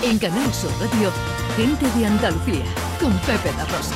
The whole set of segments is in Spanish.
En Canal Sur Radio, Gente de Andalucía, con Pepe da Rosa.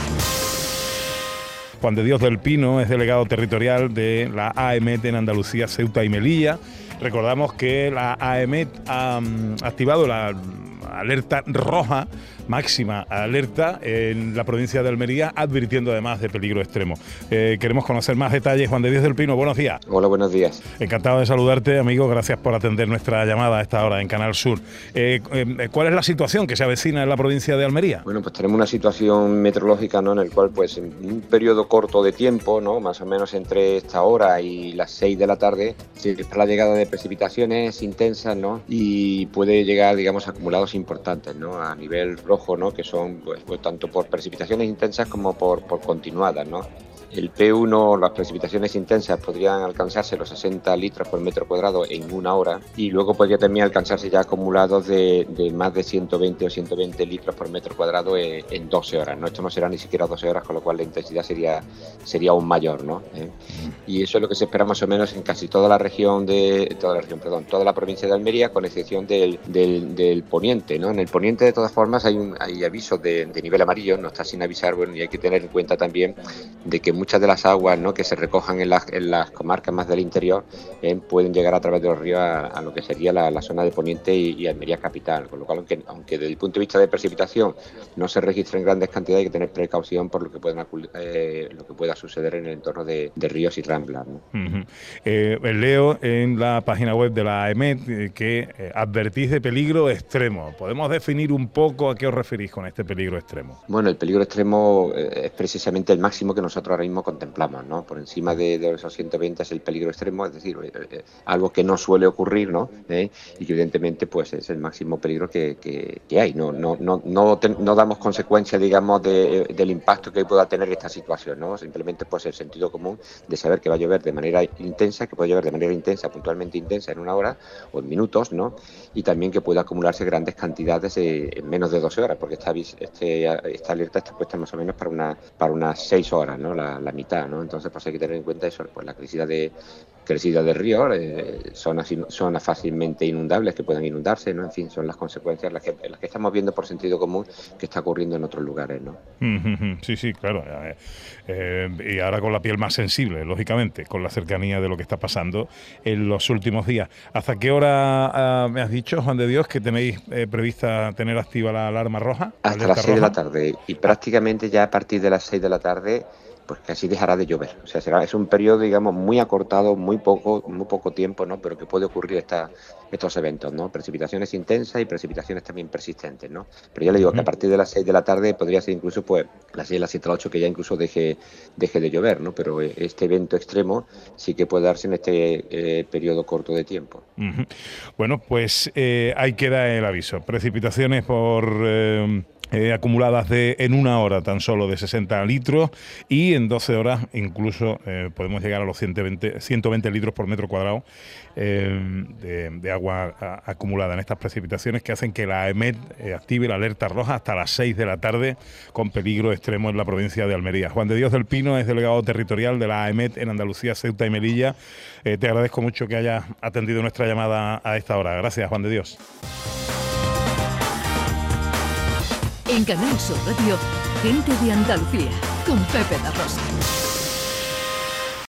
Juan de Dios del Pino es delegado territorial de la AEMET en Andalucía, Ceuta y Melilla. Recordamos que la AEMET ha activado la alerta roja, máxima alerta, en la provincia de Almería, advirtiendo además de peligro extremo. Queremos conocer más detalles. Juan de Dios del Pino, buenos días. Hola, buenos días. Encantado de saludarte, amigo. Gracias por atender nuestra llamada a esta hora en Canal Sur. ¿Cuál es la situación que se avecina en la provincia de Almería? Bueno, pues tenemos una situación meteorológica, ¿no?, en el cual, pues, en un periodo corto de tiempo, ¿no?, más o menos entre esta hora y las 6 de la tarde, se espera la llegada de precipitaciones intensas, ¿no?, y puede llegar, digamos, acumulados importantes, ¿no?, a nivel rojo, ¿no?, que son, pues tanto por precipitaciones intensas como por continuadas, ¿no? El P1, las precipitaciones intensas podrían alcanzarse los 60 litros por metro cuadrado en una hora, y luego podría también alcanzarse ya acumulados de más de 120 o 120 litros por metro cuadrado en 12 horas, ¿no? Esto no será ni siquiera 12 horas, con lo cual la intensidad sería aún mayor, ¿no? Y eso es lo que se espera más o menos en casi toda la toda la provincia de Almería, con excepción del poniente, ¿no? En el poniente, de todas formas, hay avisos de nivel amarillo, no está sin avisar, bueno, y hay que tener en cuenta también de que muchas de las aguas, ¿no?, que se recojan en las comarcas más del interior pueden llegar a través de los ríos a lo que sería la zona de Poniente y Almería capital, con lo cual, aunque desde el punto de vista de precipitación no se registren grandes cantidades, hay que tener precaución por lo que pueda suceder en el entorno de ríos y ramblas, ¿no? Leo en la página web de la AEMET que advertís de peligro extremo. ¿Podemos definir un poco a qué os referís con este peligro extremo? Bueno, el peligro extremo es precisamente el máximo que nosotros ahora mismo contemplamos, ¿no? Por encima de esos 120 es el peligro extremo, es decir, algo que no suele ocurrir, ¿no? Y que evidentemente, pues, es el máximo peligro que hay. No damos consecuencia, digamos, del impacto que pueda tener esta situación, ¿no? Simplemente, pues, el sentido común de saber que va a llover de manera intensa, que puede llover de manera intensa, puntualmente intensa, en una hora o en minutos, ¿no? Y también que pueda acumularse grandes cantidades en menos de 12 horas, porque esta alerta está puesta más o menos para unas 6 horas, ¿no? La mitad, ¿no? Entonces, pues, hay que tener en cuenta eso, pues la crecida de ríos, zonas fácilmente inundables que puedan inundarse, ¿no? En fin, son las consecuencias las que estamos viendo por sentido común que está ocurriendo en otros lugares, ¿no? Sí, claro. Y ahora con la piel más sensible, lógicamente, con la cercanía de lo que está pasando en los últimos días. ¿Hasta qué hora me has dicho, Juan de Dios, que tenéis prevista tener activa la alarma roja? Hasta las 6 de la tarde, y prácticamente ya a partir de las 6 de la tarde pues casi dejará de llover. O sea, es un periodo, digamos, muy acortado, muy poco tiempo, ¿no?, pero que puede ocurrir estos eventos, ¿no? Precipitaciones intensas y precipitaciones también persistentes, ¿no? Pero ya le digo que a partir de las 6 de la tarde podría ser incluso, pues, las 6, las 7, las 8, que ya incluso deje de llover, ¿no? Pero este evento extremo sí que puede darse en este periodo corto de tiempo. Bueno, pues ahí queda el aviso. Precipitaciones acumuladas en una hora tan solo de 60 litros, y en 12 horas incluso podemos llegar a los 120 litros por metro cuadrado de agua acumulada en estas precipitaciones, que hacen que la AEMET active la alerta roja hasta las 6 de la tarde con peligro extremo en la provincia de Almería. Juan de Dios del Pino es delegado territorial de la AEMET en Andalucía, Ceuta y Melilla. Te agradezco mucho que hayas atendido nuestra llamada a esta hora. Gracias, Juan de Dios. En Canal Sur Radio, Gente de Andalucía, con Pepe da Rosa.